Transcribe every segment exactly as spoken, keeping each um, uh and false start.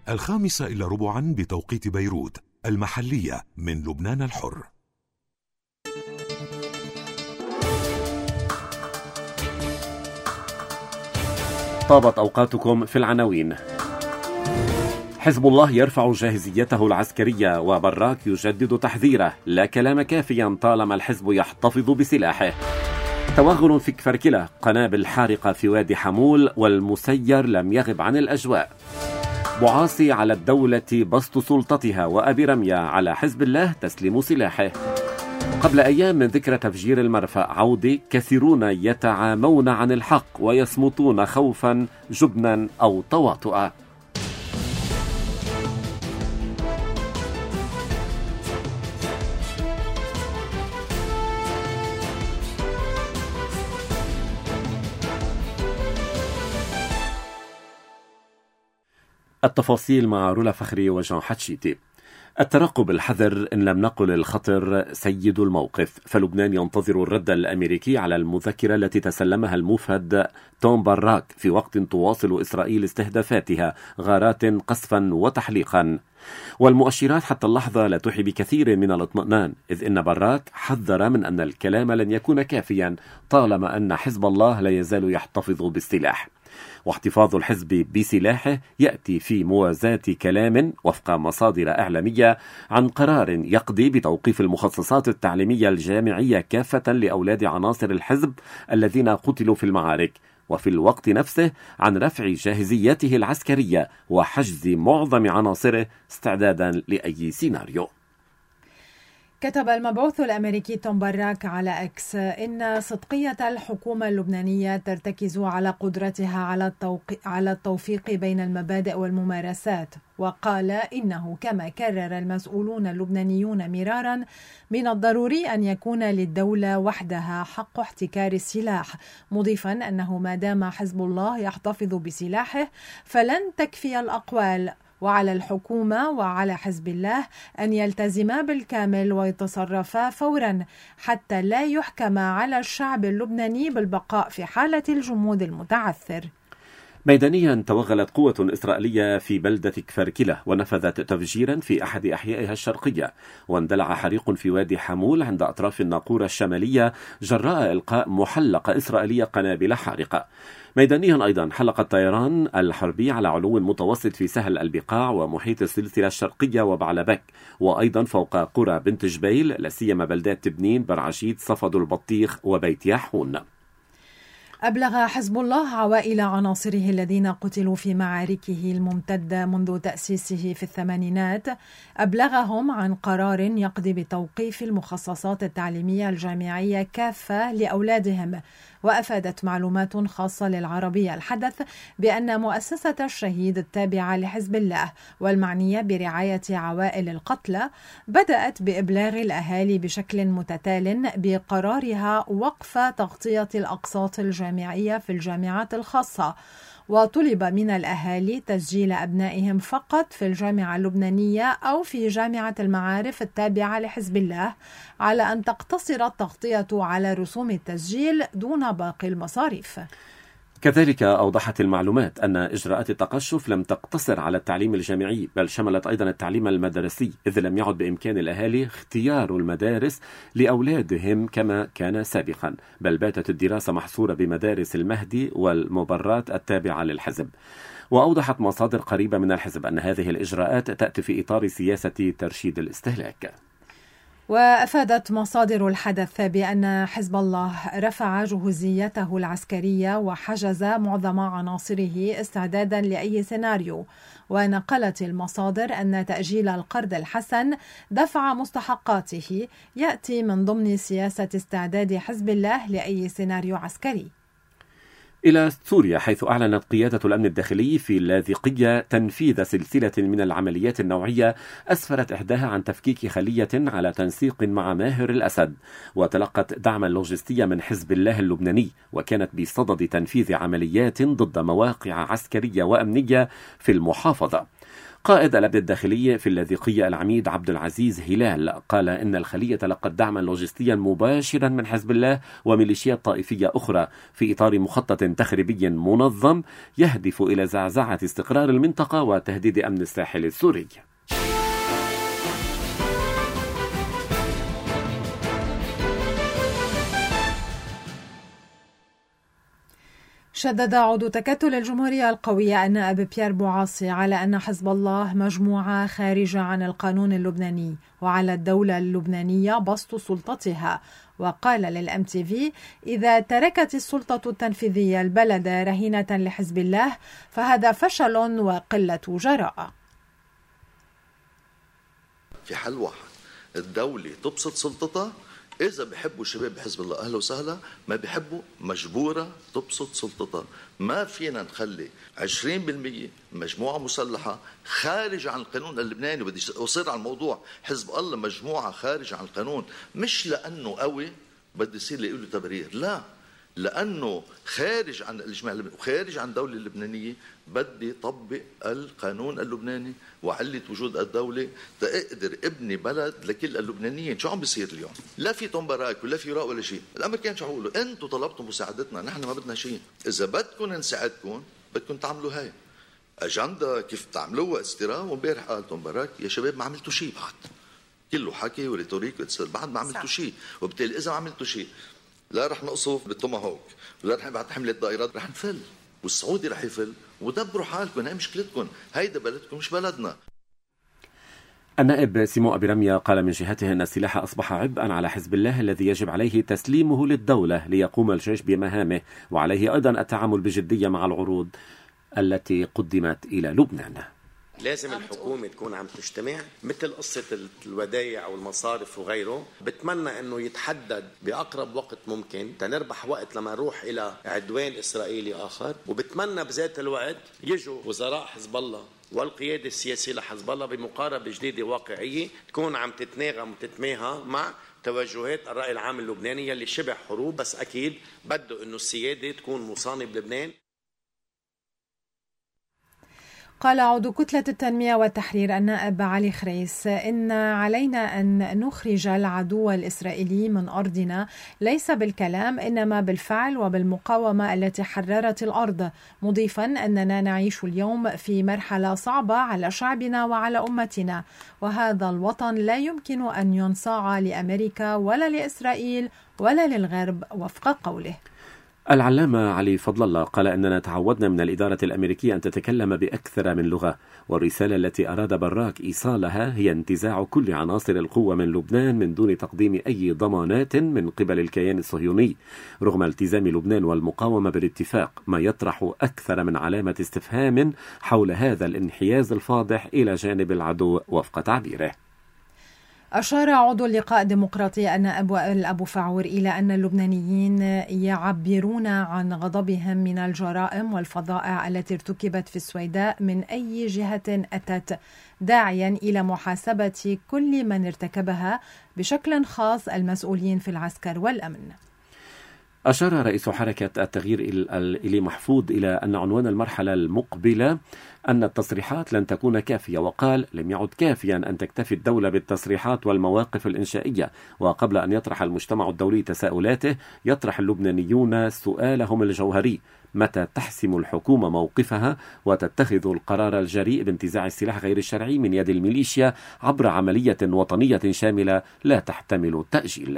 الخامسة إلا ربعا بتوقيت بيروت المحلية من لبنان الحر. طابت أوقاتكم في العناوين. حزب الله يرفع جاهزيته العسكرية وبراك يجدد تحذيره: لا كلام كافيا طالما الحزب يحتفظ بسلاحه. توغل في كفركلة، قنابل حارقة في وادي حمول، والمسير لم يغب عن الأجواء. معاصي على الدولة بسط سلطتها، وأبي رمية على حزب الله تسليم سلاحه. قبل أيام من ذكرى تفجير المرفأ عودة، كثيرون يتعامون عن الحق ويصمتون خوفا جبنا أو تواطؤا. التفاصيل مع رولا فخري وجان حتشيتي. الترقب الحذر إن لم نقل الخطر سيد الموقف، فلبنان ينتظر الرد الأمريكي على المذكرة التي تسلمها الموفد توم باراك في وقت تواصل إسرائيل استهدافاتها، غارات، قصفا وتحليقا. والمؤشرات حتى اللحظة لا توحي بكثير من الاطمئنان، إذ إن باراك حذر من أن الكلام لن يكون كافيا طالما أن حزب الله لا يزال يحتفظ بالسلاح. واحتفاظ الحزب بسلاحه يأتي في موازاة كلام وفق مصادر إعلامية عن قرار يقضي بتوقيف المخصصات التعليمية الجامعية كافة لأولاد عناصر الحزب الذين قتلوا في المعارك، وفي الوقت نفسه عن رفع جاهزيته العسكرية وحجز معظم عناصره استعدادا لأي سيناريو. كتب المبعوث الأمريكي توم باراك على إكس إن صدقية الحكومة اللبنانية ترتكز على قدرتها على على التوفيق بين المبادئ والممارسات، وقال إنه كما كرر المسؤولون اللبنانيون مرارا من الضروري أن يكون للدولة وحدها حق احتكار السلاح، مضيفا أنه ما دام حزب الله يحتفظ بسلاحه فلن تكفي الأقوال، وعلى الحكومة وعلى حزب الله أن يلتزما بالكامل ويتصرفا فورا حتى لا يحكم على الشعب اللبناني بالبقاء في حالة الجمود المتعثر. ميدانيا توغلت قوة إسرائيلية في بلدة كفركلة ونفذت تفجيرا في أحد أحيائها الشرقية، واندلع حريق في وادي حمول عند أطراف الناقورة الشمالية جراء إلقاء محلقة إسرائيلية قنابل حارقة. ميدانيا أيضا حلق الطيران الحربي على علو متوسط في سهل البقاع ومحيط السلسلة الشرقية وبعلبك، وأيضا فوق قرى بنت جبيل، لاسيما بلدات تبنين، برعشيد، صفد البطيخ وبيت ياحون. أبلغ حزب الله عوائل عناصره الذين قتلوا في معاركه الممتدة منذ تأسيسه في الثمانينات، أبلغهم عن قرار يقضي بتوقيف المخصصات التعليمية الجامعية كافة لأولادهم. وأفادت معلومات خاصة للعربية الحدث بأن مؤسسة الشهيد التابعة لحزب الله والمعنية برعاية عوائل القتلى بدأت بإبلاغ الأهالي بشكل متتال بقرارها وقف تغطية الأقساط الجامعية في الجامعات الخاصة، وطلب من الأهالي تسجيل أبنائهم فقط في الجامعة اللبنانية أو في جامعة المعارف التابعة لحزب الله، على أن تقتصر التغطية على رسوم التسجيل دون باقي المصاريف. كذلك أوضحت المعلومات أن إجراءات التقشف لم تقتصر على التعليم الجامعي، بل شملت أيضا التعليم المدرسي، إذ لم يعد بإمكان الأهالي اختيار المدارس لأولادهم كما كان سابقا، بل باتت الدراسة محصورة بمدارس المهدي والمبرات التابعة للحزب. وأوضحت مصادر قريبة من الحزب أن هذه الإجراءات تأتي في إطار سياسة ترشيد الاستهلاك. وأفادت مصادر الحدث بأن حزب الله رفع جهوزيته العسكرية وحجز معظم عناصره استعدادا لأي سيناريو. ونقلت المصادر أن تأجيل القرض الحسن دفع مستحقاته يأتي من ضمن سياسة استعداد حزب الله لأي سيناريو عسكري. إلى سوريا، حيث أعلنت قيادة الأمن الداخلي في اللاذقية تنفيذ سلسلة من العمليات النوعية أسفرت إحداها عن تفكيك خلية على تنسيق مع ماهر الأسد، وتلقت دعما لوجستيا من حزب الله اللبناني، وكانت بصدد تنفيذ عمليات ضد مواقع عسكرية وأمنية في المحافظة. قائد الأمن الداخلي في اللاذقية العميد عبد العزيز هلال قال إن الخلية تلقت دعما لوجستيا مباشرا من حزب الله وميليشيات طائفية أخرى في إطار مخطط تخريبي منظم يهدف إلى زعزعة استقرار المنطقة وتهديد أمن الساحل السوري. شدد عضو تكتل الجمهورية القوية النائب بيير بوعاصي على أن حزب الله مجموعة خارجة عن القانون اللبناني وعلى الدولة اللبنانية بسط سلطتها، وقال للأم تي في: إذا تركت السلطة التنفيذية البلد رهينة لحزب الله فهذا فشل وقلة جراءة. في حل واحد، الدولة تبسط سلطتها، إذا بيحبوا شباب حزب الله أهلا وسهلا، ما بيحبوا مجبورة تبسط سلطتها. ما فينا نخلي عشرين بالمئة مجموعة مسلحة خارج عن القانون اللبناني. بدي أصير على الموضوع حزب الله مجموعة خارج عن القانون، مش لأنه قوي بدي يصير لي له تبرير، لا، لأنه خارج عن الإجماع اللبناني وخارج عن الدولة اللبنانية. بدي طبق القانون اللبناني وعلة وجود الدولة تقدر ابني بلد لكل اللبنانيين. شو عم بيصير اليوم؟ لا في تومبراك ولا في راء ولا شيء. الأمريكان شو عملوا؟ أنتوا طلبتوا مساعدتنا، نحن ما بدنا شيء. إذا بدكم نساعدكم بدكم تعملوا هاي أجندة كيف تعملوها استراء. وامبارح قال تومبراك: يا شباب ما عملتوا شيء بعد، كله حكي وريتوريك بعد ما عملتوا شيء. وبالتالي إذا ما عملتوا شيء لا رح نقصف بالتوماهوك ولا رح نبعث حملة دائرات، رح نفل والسعودي رح يفل. ودبروا حالكم، هاي مشكلتكم، هيدا بلدكم مش بلدنا. النائب سيمو أبي رمية قال من جهته أن السلاح أصبح عبئا على حزب الله الذي يجب عليه تسليمه للدولة ليقوم الجيش بمهامه، وعليه أيضا التعامل بجدية مع العروض التي قدمت إلى لبنان. لازم الحكومة تكون عم تجتمع، مثل قصة الودايع والمصارف وغيره. بتمنى أنه يتحدد بأقرب وقت ممكن تنربح وقت لما نروح إلى عدوان إسرائيلي آخر. وبتمنى بذات الوقت يجوا وزراء حزب الله والقيادة السياسية لحزب الله بمقاربة جديدة واقعية تكون عم تتناغم وتتماهى مع توجهات الرأي العام اللبناني اللي شبه حروب، بس أكيد بده أنه السيادة تكون مصانة بلبنان. قال عضو كتلة التنمية والتحرير النائب علي خريس إن علينا أن نخرج العدو الإسرائيلي من أرضنا ليس بالكلام إنما بالفعل وبالمقاومة التي حررت الأرض، مضيفا أننا نعيش اليوم في مرحلة صعبة على شعبنا وعلى أمتنا، وهذا الوطن لا يمكن أن ينصاع لأمريكا ولا لإسرائيل ولا للغرب وفق قوله. العلامة علي فضل الله قال أننا تعودنا من الإدارة الأمريكية أن تتكلم بأكثر من لغة، والرسالة التي أراد براك إيصالها هي انتزاع كل عناصر القوة من لبنان من دون تقديم أي ضمانات من قبل الكيان الصهيوني، رغم التزام لبنان والمقاومة بالاتفاق، ما يطرح أكثر من علامة استفهام حول هذا الانحياز الفاضح إلى جانب العدو وفق تعبيره. أشار عضو اللقاء الديمقراطي النائب وائل أبو فعور إلى أن اللبنانيين يعبرون عن غضبهم من الجرائم والفظائع التي ارتكبت في السويداء من أي جهة أتت، داعيا إلى محاسبة كل من ارتكبها، بشكل خاص المسؤولين في العسكر والأمن. أشار رئيس حركة التغيير إلي محفوظ إلى أن عنوان المرحلة المقبلة أن التصريحات لن تكون كافية، وقال: لم يعد كافيا أن تكتفي الدولة بالتصريحات والمواقف الإنشائية، وقبل أن يطرح المجتمع الدولي تساؤلاته يطرح اللبنانيون سؤالهم الجوهري: متى تحسم الحكومة موقفها وتتخذ القرار الجريء بانتزاع السلاح غير الشرعي من يد الميليشيا عبر عملية وطنية شاملة لا تحتمل التأجيل.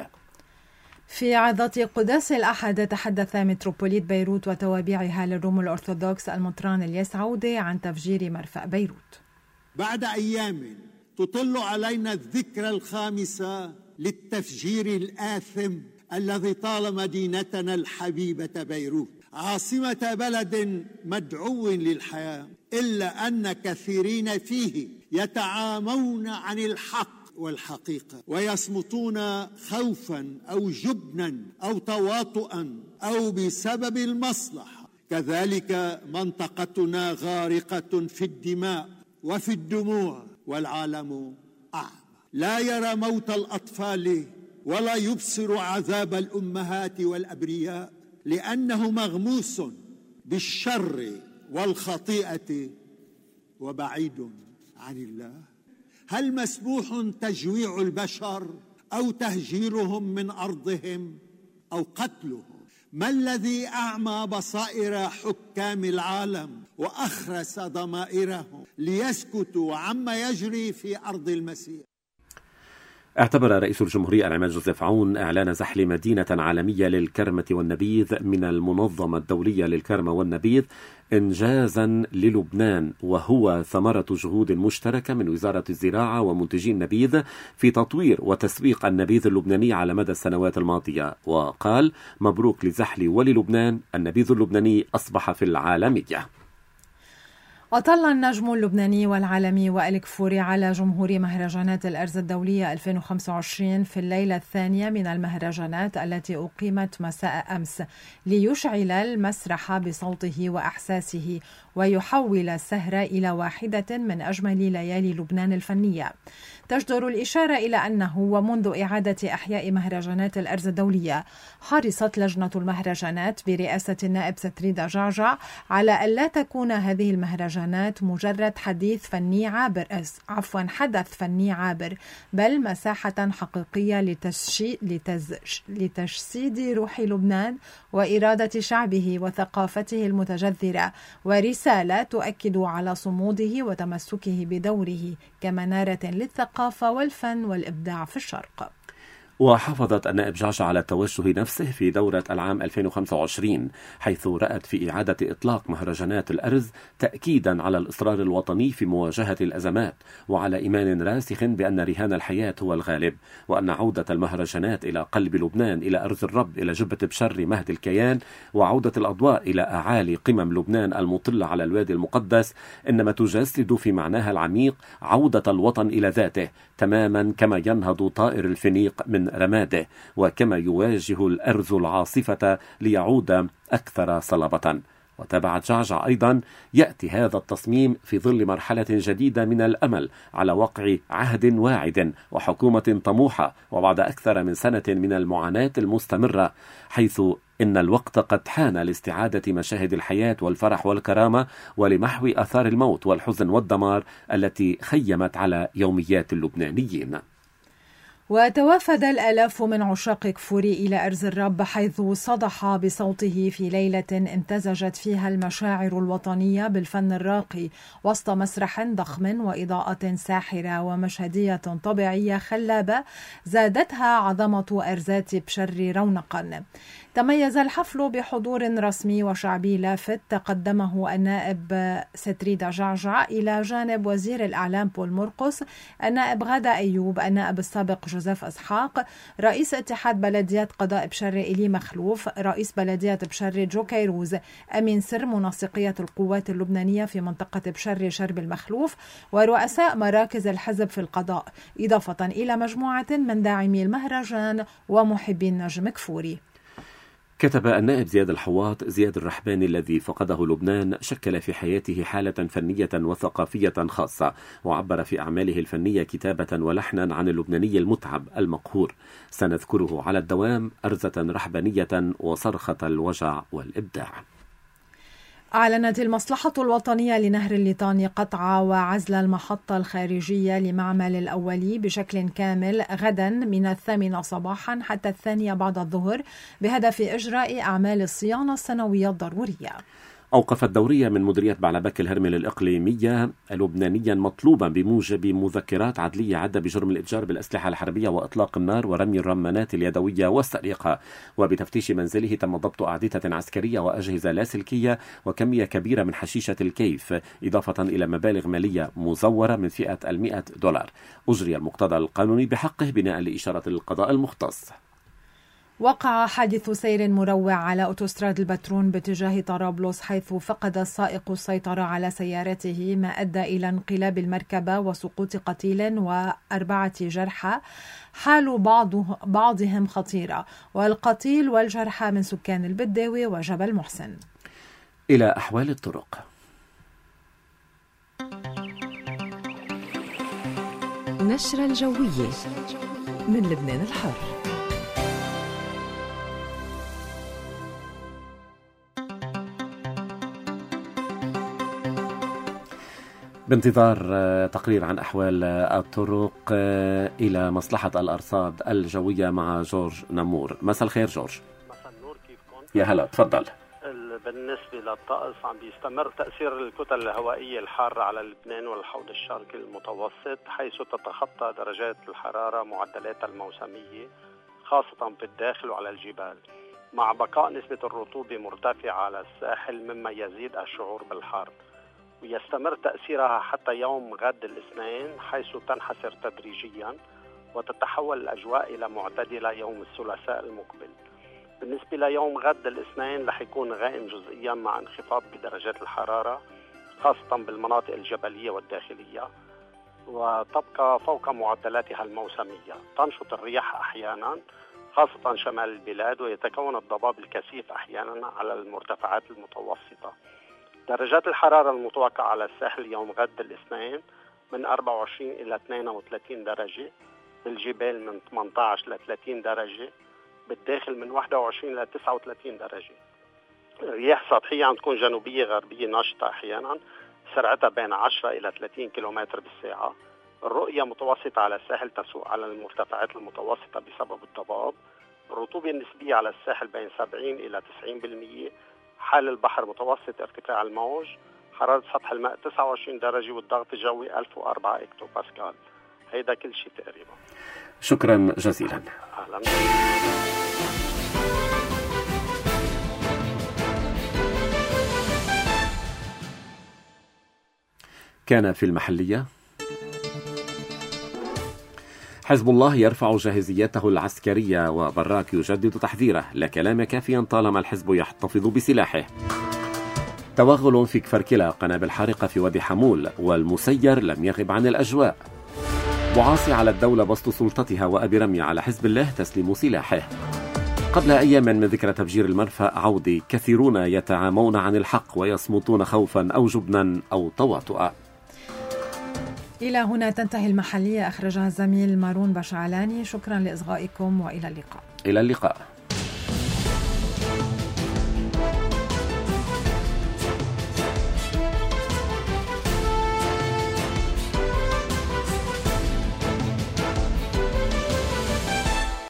في عظة قداس الأحد تحدث متروبوليت بيروت وتوابعها للروم الأرثوذكس المطران الياس عودة عن تفجير مرفأ بيروت. بعد أيام تطل علينا الذكرى الخامسة للتفجير الآثم الذي طال مدينتنا الحبيبة بيروت، عاصمة بلد مدعو للحياة، إلا أن كثيرين فيه يتعامون عن الحق والحقيقة ويصمتون خوفا أو جبنا أو تواطؤا أو بسبب المصلحة. كذلك منطقتنا غارقة في الدماء وفي الدموع، والعالم أعمى، لا يرى موت الأطفال ولا يبصر عذاب الأمهات والأبرياء، لأنه مغموس بالشر والخطيئة وبعيد عن الله؟ هل مسموح تجويع البشر أو تهجيرهم من أرضهم أو قتلهم؟ ما الذي أعمى بصائر حكام العالم وأخرس ضمائرهم ليسكتوا عما يجري في أرض المسيح؟ اعتبر رئيس الجمهورية العماد جوزيف عون إعلان زحل مدينة عالمية للكرمة والنبيذ من المنظمة الدولية للكرمة والنبيذ إنجازا للبنان، وهو ثمرة جهود مشتركة من وزارة الزراعة ومنتجي النبيذ في تطوير وتسويق النبيذ اللبناني على مدى السنوات الماضية. وقال: مبروك لزحل وللبنان، النبيذ اللبناني أصبح في العالمية. أطل النجم اللبناني والعالمي وائل كفوري على جمهور مهرجانات الأرز الدولية ألفين وخمسة وعشرين في الليلة الثانية من المهرجانات التي أقيمت مساء أمس ليشعل المسرح بصوته وأحساسه ويحول السهرة إلى واحدة من أجمل ليالي لبنان الفنية. تجدر الإشارة إلى أنه ومنذ إعادة إحياء مهرجانات الأرز الدولية حرصت لجنة المهرجانات برئاسة النائب ستريدا جعجع على ألا تكون هذه المهرجانات مجرد حديث فني عابر عفوا حدث فني عابر، بل مساحة حقيقية لتشي... لتز... لتجسيد روح لبنان وإرادة شعبه وثقافته المتجذرة، ورسالة تؤكد على صموده وتمسكه بدوره كمنارة للثقافة والفن والإبداع في الشرق. وحافظت النائب جعجع على التوجه نفسه في دورة العام ألفين وخمسة وعشرين، حيث رأت في إعادة إطلاق مهرجانات الأرز تأكيدا على الإصرار الوطني في مواجهة الأزمات، وعلى إيمان راسخ بأن رهان الحياة هو الغالب، وأن عودة المهرجانات إلى قلب لبنان، إلى أرز الرب، إلى جبة بشر مهد الكيان، وعودة الأضواء إلى أعالي قمم لبنان المطلة على الوادي المقدس، إنما تجسد في معناها العميق عودة الوطن إلى ذاته، تماما كما ينهض طائر الفينيق من رماده، وكما يواجه الأرز العاصفة ليعود أكثر صلابة. وتابعت جعجع أيضا: يأتي هذا التصميم في ظل مرحلة جديدة من الأمل على وقع عهد واعد وحكومة طموحة، وبعد أكثر من سنة من المعاناة المستمرة، حيث إن الوقت قد حان لاستعادة مشاهد الحياة والفرح والكرامة، ولمحو آثار الموت والحزن والدمار التي خيمت على يوميات اللبنانيين. وتوافد الآلاف من عشاق كفوري إلى أرز الرب، حيث صدح بصوته في ليلة امتزجت فيها المشاعر الوطنية بالفن الراقي وسط مسرح ضخم وإضاءة ساحرة ومشهدية طبيعية خلابة زادتها عظمة أرزات بشر رونقا. تميز الحفل بحضور رسمي وشعبي لافت تقدمه النائب ستريدا جعجع إلى جانب وزير الإعلام بول مرقس، النائب غادة أيوب، النائب السابق جوزيف إسحاق، رئيس اتحاد بلديات قضاء بشر إلي مخلوف، رئيس بلدية بشر جو كيروز، أمين سر منسقية القوات اللبنانية في منطقة بشر شرب المخلوف، ورؤساء مراكز الحزب في القضاء، إضافة إلى مجموعة من داعمي المهرجان ومحبي النجم كفوري. كتب النائب زياد الحواط: زياد الرحباني الذي فقده لبنان شكل في حياته حالة فنية وثقافية خاصة، وعبر في أعماله الفنية كتابة ولحنا عن اللبناني المتعب المقهور. سنذكره على الدوام أرزة رحبانية وصرخة الوجع والإبداع. أعلنت المصلحة الوطنية لنهر الليطاني قطع وعزل المحطة الخارجية لمعمل الأولي بشكل كامل غدا من الثامنة صباحا حتى الثانية بعد الظهر، بهدف إجراء أعمال الصيانة السنوية الضرورية. أوقفت دورية من مديرية بعلبك الهرمل الإقليمية لبنانيا مطلوبا بموجب مذكرات عدلية عدة بجرم الإتجار بالأسلحة الحربية وإطلاق النار ورمي الرمانات اليدوية والسرقة. وبتفتيش منزله تم ضبط أعدتة عسكرية وأجهزة لاسلكية وكمية كبيرة من حشيشة الكيف، إضافة إلى مبالغ مالية مزورة من فئة المئة دولار. أجري المقتضى القانوني بحقه بناء لإشارة القضاء المختص. وقع حادث سير مروع على أوتوستراد البترون باتجاه طرابلس، حيث فقد السائق السيطرة على سيارته، ما أدى إلى انقلاب المركبة وسقوط قتيل وأربعة جرحى، حال بعض بعضهم خطيرة، والقتيل والجرحى من سكان البداوي وجبل محسن. إلى أحوال الطرق. نشرة الجوية من لبنان الحر. بانتظار تقرير عن أحوال الطرق إلى مصلحة الأرصاد الجوية مع جورج نمور. مساء الخير جورج. مساء النور، كيفكم؟ يا هلا، تفضل. بالنسبة للطقس عم بيستمر تأثير الكتل الهوائية الحارة على لبنان والحوض الشرقي المتوسط، حيث تتخطى درجات الحرارة معدلاتها الموسمية خاصة بالداخل وعلى الجبال، مع بقاء نسبة الرطوبة مرتفعة على الساحل مما يزيد الشعور بالحر. ويستمر تأثيرها حتى يوم غد الاثنين، حيث تنحسر تدريجيا وتتحول الأجواء إلى معتدلة يوم الثلاثاء المقبل. بالنسبة ليوم غد الاثنين رح يكون غائم جزئيا مع انخفاض بدرجات الحرارة خاصة بالمناطق الجبلية والداخلية، وتبقى فوق معدلاتها الموسمية. تنشط الرياح أحيانا خاصة شمال البلاد، ويتكون الضباب الكثيف أحيانا على المرتفعات المتوسطة. درجات الحرارة المتوقعة على الساحل يوم غد الاثنين من أربعة وعشرين إلى اثنين وثلاثين درجة، بالجبال من ثمانية عشر إلى ثلاثين درجة، بالداخل من واحد وعشرين إلى تسعة وثلاثين درجة. الرياح سطحية عم تكون جنوبية غربية ناشطة أحيانا، سرعتها بين عشرة إلى ثلاثين كيلومتر بالساعة. الرؤية متوسطة على الساحل تسوق على المرتفعات المتوسطة بسبب الضباب. الرطوبة النسبية على الساحل بين سبعين إلى تسعين بالمئة. حال البحر متوسط ارتفاع الموج. حرارة سطح الماء تسعة وعشرين درجة، والضغط الجوي ألف وأربعة إكتو باسكال. هيدا كل شيء تقريبا. شكرا جزيلا. أهلا. كان في المحلية: حزب الله يرفع جاهزيته العسكرية وبراك يجدد تحذيره: لا كلام كافيا طالما الحزب يحتفظ بسلاحه. توغل في كفركلة، قنابل حارقة في وادي حمول، والمسير لم يغب عن الأجواء. معاصي على الدولة بسط سلطتها، وأبي رمي على حزب الله تسليم سلاحه. قبل أيام من ذكرى تفجير المرفأ عودي، كثيرون يتعامون عن الحق ويصمتون خوفا أو جبنا أو تواطؤا. إلى هنا تنتهي المحلية، أخرجها الزميل مارون بشعلاني. شكرا لإصغائكم وإلى اللقاء. إلى اللقاء.